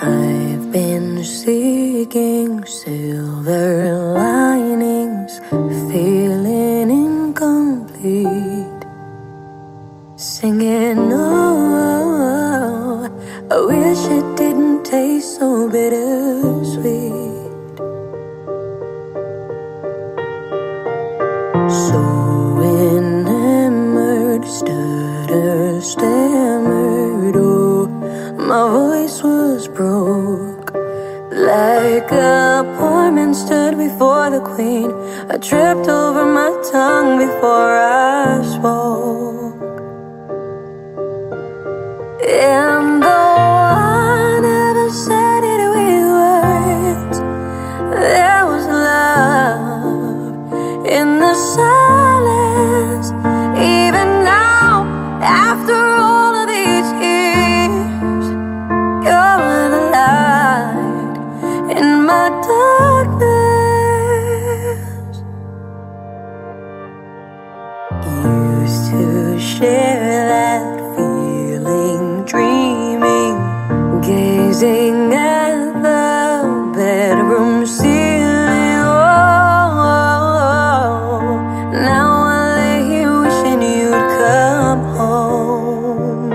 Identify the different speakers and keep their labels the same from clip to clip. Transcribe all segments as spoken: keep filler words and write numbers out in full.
Speaker 1: I've been seeking silver linings, feeling incomplete, singing, oh, I wish it didn't taste so bittersweet. So enamored, stutter, stammered, oh, my voice was broke. Like a poor man stood before the queen, I tripped over my tongue before I spoke. And though I never said it with words, there was love in the silence. Even now, after all of these years, you're the light in my darkness. Used to share that feeling, dreaming, gazing at the bedroom ceiling. Oh, now I lay here wishing you'd come home.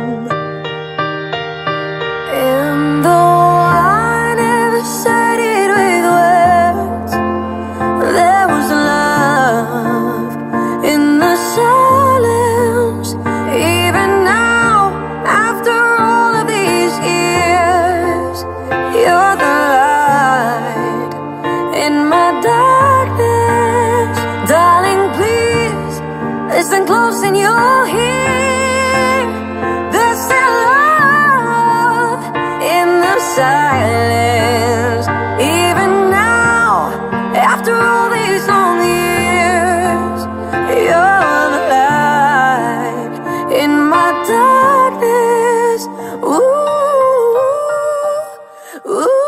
Speaker 1: And though I never said it with words, there was love in the silence. Even now, after all of these years, you're the light in my darkness. Darling, please listen close and you'll hear there's still love in the silence. Even now, after all these long years, you're the light in my darkness. Ooh, ooh, ooh,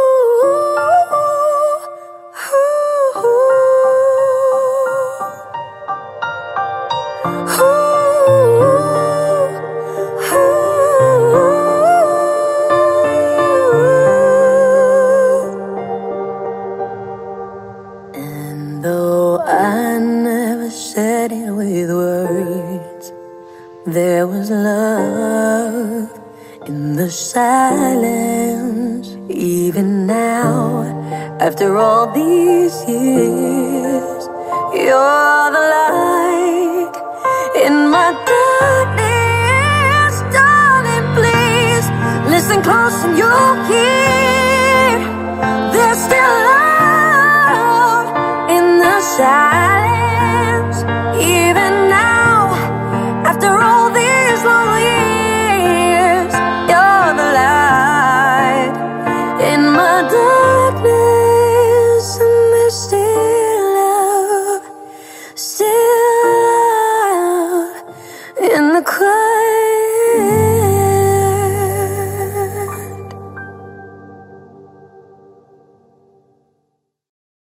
Speaker 1: and though I never said it with words, there was love in the silence. Even now, after all these years, you're the light in my darkness. Darling, please listen close and you'll hear there's still